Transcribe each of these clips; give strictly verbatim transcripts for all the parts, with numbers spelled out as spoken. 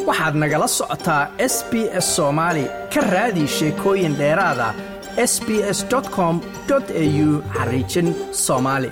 waxaad nagala socotaa S B S Soomaali ka raadi sheekooyin dheeraad ah s b s dot com dot a u xariijin Soomaali.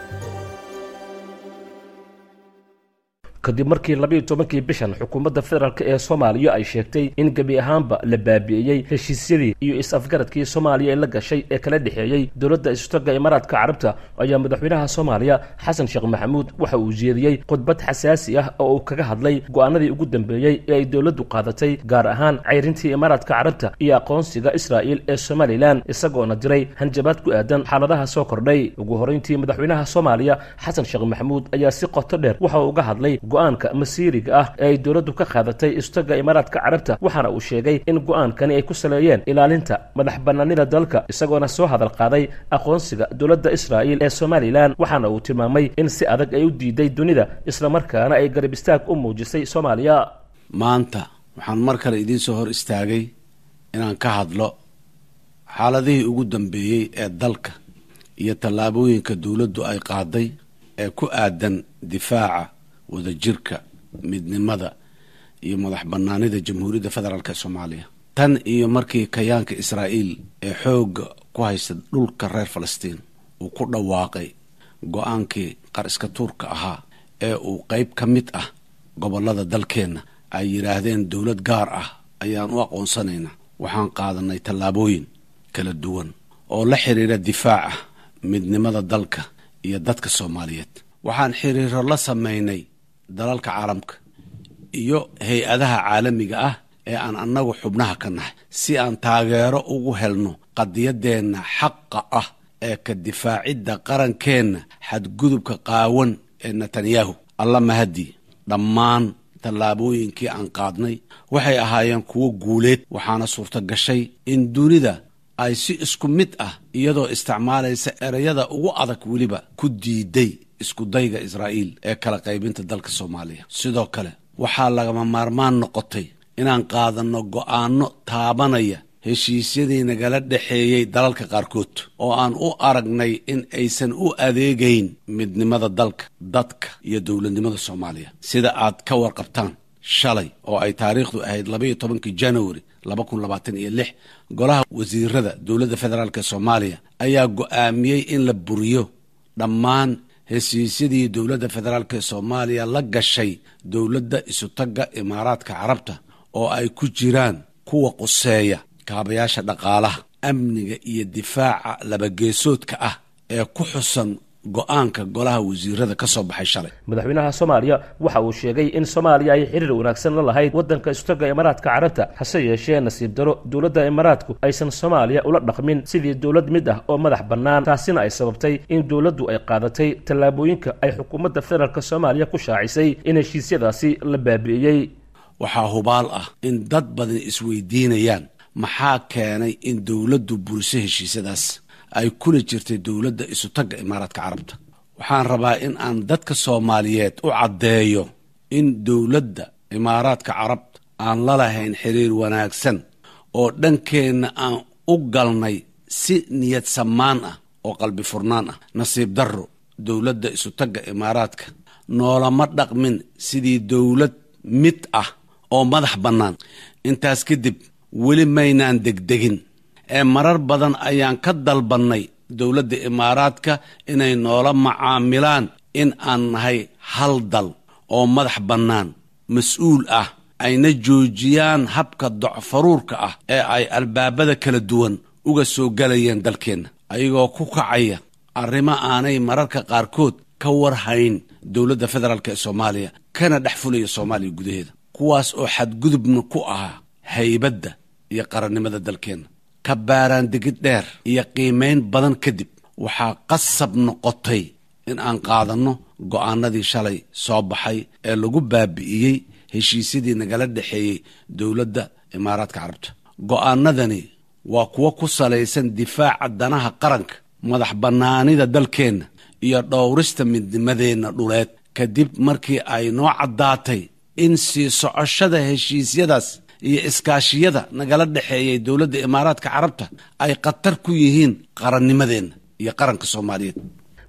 kadib markii laba iyo tobankii bishan xukuumadda federaalka ee Soomaaliya ay sheegtay in gabi ahaanba la baabi'iyay heshiisyadii iyo is-afgaradkii Soomaaliya ee la gashay ee kala dhexeeyay dawladda Istaga Imaaraadka Carabta ayaa madaxweynaha Soomaaliya Xasan Sheekh Maxamuud waxa uu jeediyay khudbad xasaasi ah oo uu kaga hadlay go'aanadii ugu dambeeyay ee ay dawladdu qaadatay gaar ahaan ceyrintii Imaaraadka Carabta iyo aqoonsiga Israa'iil ee Somaliland isagoona diray hanjabaad ku aadan xaaladaha soo kordhay. ugu horeyntii madaxweynaha Soomaaliya Xasan Sheekh Maxamuud ayaa si qoto dheer waxa uu uga hadlay go'aanka masiiriga ah ee dawladdu ka qaadatay Istaga Imaaraadka Carabta waxaana uu sheegay in go'aankani ay ku saleeyeen ilaalinta madax bannaanida dalka isagoona soo hadal qaaday aqoonsiga dawladda Israa'iil ee Somaliland waxaana uu tilmaamay in si adag ay u diiday dunida isla markaana ay garab istaag u muujisay Soomaaliya. maanta waxaan mar kale idin soo hor istaagay inaan ka hadlo xaaladihii ugu dambeeyay ee dalka iyo tallaabooyinka dawladdu ay qaaday ee ku aadan difaaca wadajirka midnimada iyo madax bannaanida jamhuuriyadda federaalka Soomaaliya tan iyo markii kayaanka Israa'iil ee xooga ku haysta dhulka reer Falastiin uu ku dhawaaqay go'aankii qariska Turka ahaa ee uu qayb ka mid ah gobolada dalkeena ay yiraahdeen dawlad gaar ah ayaan u aqoonsanaynaa waxaan qaadanay tallaabooyin kala duwan oo la xiriira difaaca midnimada dalka iyo dadka Soomaaliyeed. waxaan xiriiro la sameynay dalalka caalamka iyo hay-adaha caalamiga ah ee aan annagu xubnaha ka nahay si aan taageero ugu helno qadiyadeenna xaqa ah ee ka difaacidda qarankeenna xadgudubka qaawan ee Netanyahu. alla mahadi dhammaan tallaabooyinkii aan qaadnay waxay ahaayeen kuwo guuleed waxaana suurto gashay in dunida ay si isku mid ah iyadoo isticmaalaysa erayada ugu adag weliba ku diiday isku dayga Israa'iil ee kala qaybinta dalka Soomaaliya. sidoo kale waxaa lagama maarmaan noqotay inaan qaadano go'aano taabanaya heshiisyadii nagala dhexeeyay dalalka qaarkood oo aan u aragnay in aysan u adeegayn midnimada dalka dadka iyo dawladnimada Soomaaliya. sida aad ka warqabtaan shalay oo ay taariikhdu ahayd laba iyo tobankii January laba kun labaatan iyo lix golaha wasiirada dawladda federaalka Soomaaliya ayaa go'aamiyay in la buriyo dhammaan heshiisyadii dawladda federaalka Soomaaliya la gashay dawladda Istaga Imaaraadka Carabta oo ay ku jiraan kuwa quseeya kaabayaasha dhaqaalaha amniga iyo difaaca laba geesoodka ah ee ku xusan go'aanka golaha wasiirada ka soo baxay shalay. madaxweynaha Soomaaliya waxa uu sheegay in Soomaaliya ay xiriir wanaagsan la lahayd wadanka Istaga Imaaraadka Carabta hase yeeshee nasiib daro dawladda Imaaraadku aysan Soomaaliya ula dhaqmin sidii dawlad mid ah oo madax bannaan taasina ay sababtay in dawladdu ay qaadatay tallaabooyinka ay xukuumadda federaalka Soomaaliya ku shaacisay in heshiisyadaasi la baabi'iyay. waxaa hubaal ah in dad badan isweydiinayaan maxaa keenay in dawladdu buriso heshiisyadaas ay kula jirtay dawladda Istaga Imaaraadka Carabta. waxaan rabaa in aan dadka Soomaaliyeed u caddeeyo in dawladda Imaaraadka Carabta aan la lahayn xiriir wanaagsan oo dhankeenna aan u galnay si niyad samaan ah oo qalbi furnaan ah. nasiib darro dawladda Istaga Imaaraadka noolama dhaqmin sidii dawlad mid ah oo madax bannaan. intaas kadib weli maynaan degdegin ee marar badan ayaan ka dalbannay dawladda Imaaraadka inay noola macaamilaan in aan nahay hal dal oo madax bannaan mas-uul ah ayna joojiyaan habka docfaruurka ah ee ay albaabada kala duwan uga soo galayeen dalkeenna ayagoo ku kacaya arrimo aanay mararka qaarkood ka warhayn dawladda federaalka ee Soomaaliya kana dhex fulaya Soomaaliya gudaheeda kuwaas oo xadgudubna ku ahaa haybadda iyo qarannimada dalkeenna. ka baaraan degid dheer iyo qiimayn badan kadib waxaa qasab noqotay in aan qaadanno go'aanadii shalay soo baxay ee lagu baabi'iyey heshiisyadii nagala dhexeeyey dawladda Imaaraadka Carabta. go'aanadani waa kuwo ku salaysan difaaca danaha qaranka madax bannaanida dalkeenna iyo dhowrista midnimadeenna dhuleed kadib markii ay noo caddaatay in sii socoshada heshiisyadaas iyo iskaashiyada nagala dhexeeyay dawladda Imaaraadka Carabta ay qatar ku yihiin qarannimadeenna iyo qaranka Soomaaliyeed.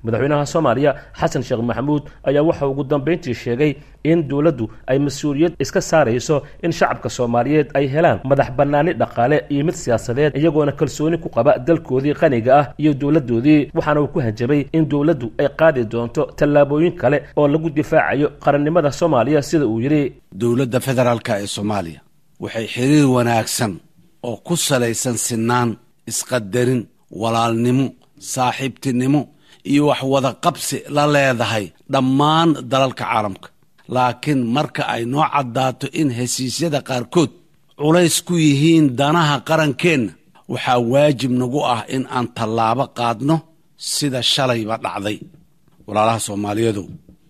madaxweynaha Soomaaliya Xasan Sheekh Maxamuud ayaa waxa ugu dambeyntii sheegay in dawladdu ay mas'uuliyad iska saarayso in shacabka Soomaaliyeed ay helaan madax bannaani dhaqaale iyo mid siyaasadeed iyagoona kalsooni ku qaba dalkoodii qaniga ah iyo dawladdoodii waxaana uu ku hanjabay in dawladdu ay qaadi doonto tallaabooyin kale oo lagu difaacayo qarannimada Soomaaliya sida uu yiri dawladda federaalka ee Soomaaliya waxay xiriir wanaagsan oo ku salaysan sinaan isqadarin walaalnimo saaxiibtinimo iyo wax wada qabsi la leedahay dhammaan dalalka caalamka laakiin marka ay noo caddaato in heshiisyada qaarkood culays ku yihiin danaha qarankeenna waxaa waajib nagu ah in aan tallaabo qaadno sida shalayba dhacday walaalaha Soomaaliyeedu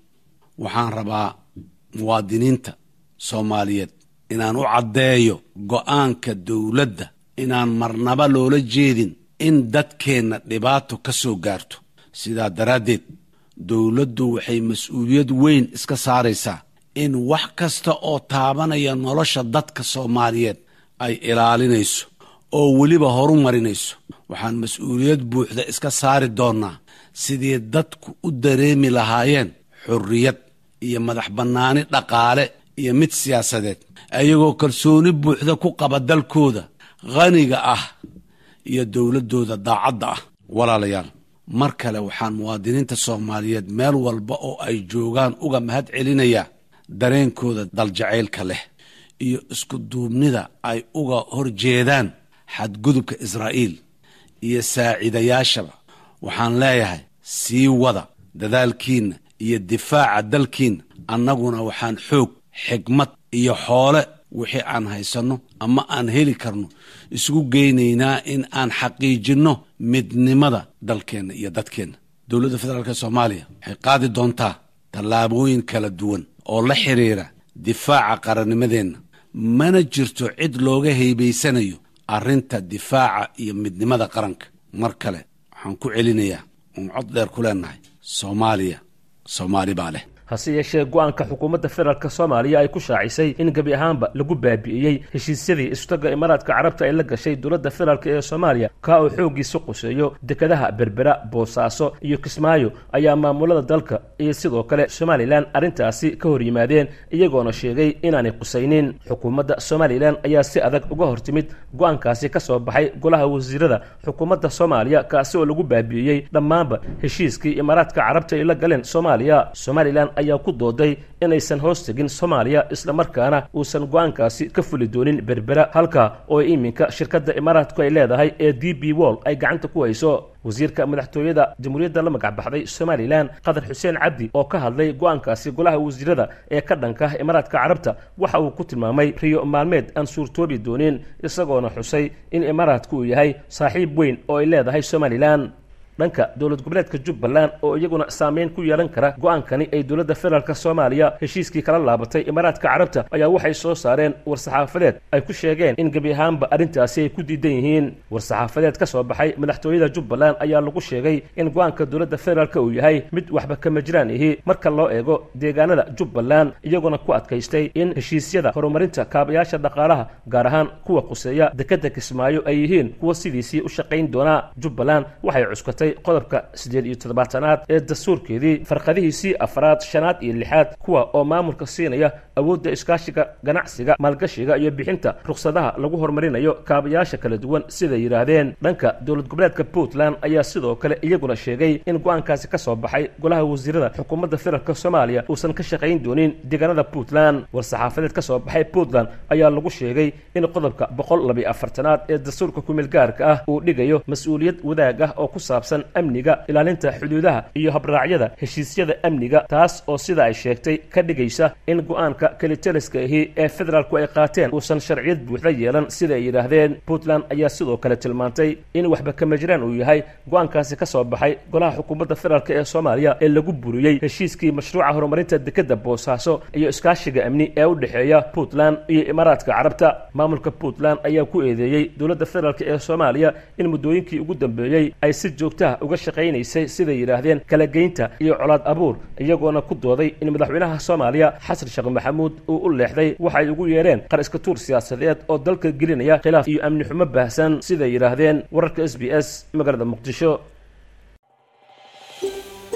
waxaan rabaa muwaadiniinta Soomaaliyeed inaan u caddeeyo go'aanka dawladda inaan marnaba loola jeedin in dadkeenna dhibaato ka soo gaarto sidaa daraaddeed dawladdu waxay mas'uuliyad weyn iska saaraysaa in wax kasta oo taabanaya nolosha dadka Soomaaliyeed ay ilaalinayso oo weliba horumarinayso waxaan mas'uuliyad buuxda iska saari doonnaa sidii dadku u dareemi lahaayeen xurriyad iyo madax bannaani dhaqaale iyo mid siyaasadeed ayagoo kalsooni buuxda ku qaba dalkooda qaniga ah iyo dawladdooda daacadda ah walaalayaal mar kale waxaan muwaadiniinta Soomaaliyeed meel walba oo ay joogaan uga mahad celinayaa dareenkooda daljacaylka leh iyo isku duubnida ay uga horjeedaan xadgudubka Israa'iil iyo saaciidayaashaba waxaan leeyahay sii wada dadaalkiinna iyo difaaca dalkiinna annaguna waxaan xoog xigmad iyo xoole wixii aan haysanno ama aan heli karno isugu geynaynaa in aan xaqiijinno midnimada dalkeenna iyo dadkeenna dawladda federaalka Soomaaliya waxay qaadi doontaa tallaabooyin kala duwan oo la xiriira difaaca qarannimadeenna mana jirto cid looga haybaysanayo arrinta difaaca iyo midnimada qaranka mar kale waxaan ku celinayaa oon cod dheer ku leenahay Soomaaliya Soomaali baa leh hase yeeshee go'aanka xukuumadda federaalka Soomaaliya ay ku shaacisay in gabi ahaanba lagu baabi'iyay heshiisyadii istaga Imaaraadka Carabta ay la gashay dawladda federaalka ee Soomaaliya ka oo xoogiisa quseeyo dekedaha Berbera Boosaaso iyo Kismaayo ayaa maamulada dalka iyo sidoo kale Somaliland arintaasi ka hor yimaadeen iyagoona sheegay inaanay qusaynin xukuumadda Somaliland ayaa si adag uga hortimid go'aankaasi ka soo baxay golaha wasiirada xukuumadda Soomaaliya kaasi oo lagu baabi'iyay dhammaanba heshiiskii Imaaraadka Carabta ay la galeen Soomaaliya Somaliland ayaa ku dooday inaysan hoos tegin Soomaaliya isla markaana uusan go'aankaasi ka fuli doonin Berbera halka oo iminka shirkadda Imaaraadku ay leedahay ee D B World ay gacanta ku hayso wasiirka madaxtooyada jamhuuriyadda la magac baxday Somaliland Qadar Xuseen Cabdi oo ka hadlay go'aankaasi golaha wasiirada ee ka dhanka Imaaraadka Carabta waxa uu ku tilmaamay riyo maalmeed aan suurtoobi doonin isagoona xusay in Imaaraadku uu yahay saaxiib weyn oo ay leedahay Somaliland dhanka dawlad goboleedka Jubbaland oo iyaguna saameyn ku yeelan kara go'aankani ay dawladda federaalka Soomaaliya heshiiskii kala laabatay Imaaraadka Carabta ayaa waxay soo saareen war-saxaafadeed ay ku sheegeen in gabi ahaanba arrintaasi ay ku diidan yihiin war-saxaafadeed ka soo baxay madaxtooyada Jubbaland ayaa lagu sheegay in go'aanka dawladda federaalka uu yahay mid waxba kama jiraan ihi marka loo eego deegaanada Jubbaland iyaguna ku adkaystay in heshiisyada horumarinta kaabayaasha dhaqaalaha gaar ahaan kuwa quseeya dekeda Kismaayo ay yihiin kuwa sidiisii u shaqayn doona Jubbaland waxay cuskatay qodobka sideed iyo toddobaatanaad ee dastuurkeedii farqadihiisii afraad shanaad iyo lixaad kuwa oo maamulka siinaya awoodda iskaashiga ganacsiga maalgashiga iyo bixinta ruqsadaha lagu horumarinayo kaabayaasha kala duwan sida yiraahdeen dhanka dawlad goboleedka Puntland ayaa sidoo kale iyaguna sheegay in go'aankaasi ka soo baxay golaha wasiirada xukuumadda federaalka Soomaaliya uusan ka shaqayn doonin deegaanada Puntland war-saxaafadeed ka soo baxay Puntland ayaa lagu sheegay in qodobka boqol laba iyo afartanaad ee dastuurka ku-meel gaarka ah uu dhigayo mas'uuliyad wadaag ah oo ku saabsan amniga ilaalinta xuduudaha iyo habraacyada heshiisyada amniga taas oo sida ay sheegtay ka dhigaysa in go'aanka kalitaliska ahi ee federaalku ay qaateen uusan sharciyad buuxda yeelan sida ay yiraahdeen Puntland ayaa sidoo kale tilmaantay in waxba kama jiraan uu yahay go'aankaasi ka soo baxay golaha xukuumadda federaalka ee Soomaaliya ee lagu buriyay heshiiskii mashruuca horumarinta dekeda Boosaaso iyo iskaashiga amni ee u dhaxeeya Puntland iyo Imaaraadka Carabta maamulka Puntland ayaa ku eedeeyay dawladda federaalka ee Soomaaliya in muddooyinkii ugu dambeeyay ay si joogto ah uga shaqaynaysay sida yiraahdeen kala geynta iyo colaad abuur iyagoona ku dooday in madaxweynaha Soomaaliya Xasan Sheekh Maxamuud uu u leexday waxa ay ugu yeereen qar iska tuur siyaasadeed oo dalka gelinaya khilaaf iyo amni xumo baahsan sida yiraahdeen wararka S B S magaalada Muqdisho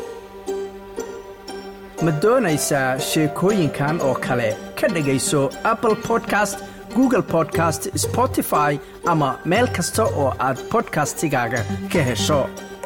ma doonaysaa sheekooyinkan oo kale ka dhegayso Apple Podcast, Google Podcast, Spotify ama meel kasta oo aad podcastigaaga ka hesho.